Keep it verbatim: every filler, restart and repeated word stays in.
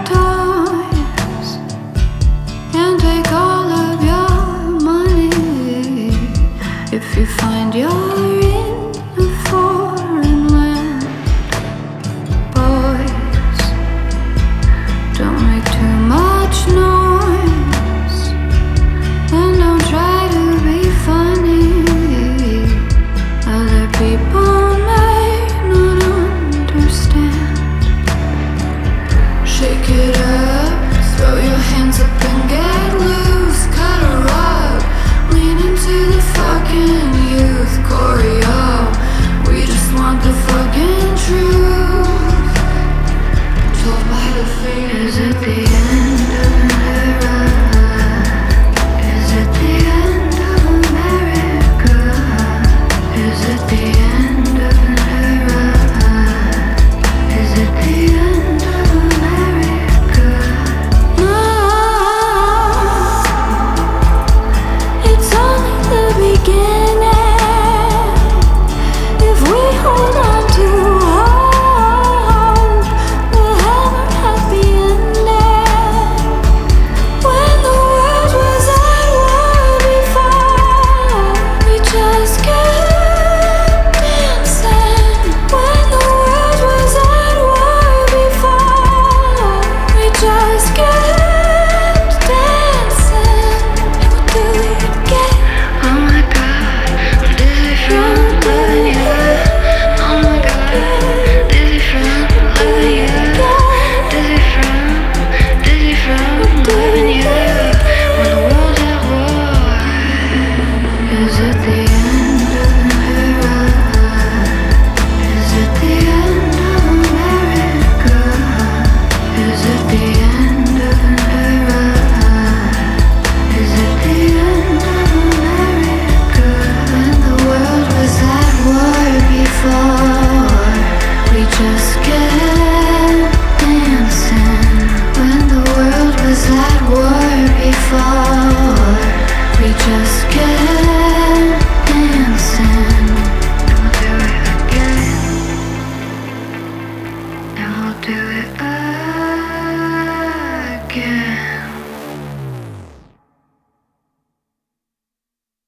toys and take all of your money. If you find you're in a foreign land, boys, don't make too much noise and don't try to be funny. Other people may not understand. Shake it up, throw your hands up and get loose. Cut a rug, lean into the fucking youth. Choreo, we just want the fucking truth. Told by the fingers at the end of an era. Is it the end of America? Is it the end of an era? Is it the end of America? No, it's only the beginning. If we hold on to hope, we'll have a happy ending. When the world was at war before, we just kept dancing. When the world was at war before, we just kept dancing. We'll do it again. Oh my God, I'm dizzy from loving you. Oh my God, dizzy from loving you. Dizzy from, dizzy from loving you. When the world's at war, is it the end of an era? Is it the end of America? Is it the end of an era? Is it the end of America? When the world was at war before, we just kept dancing. When the world was at war before, we just kept dancing. And we'll do it again. And we'll do it again.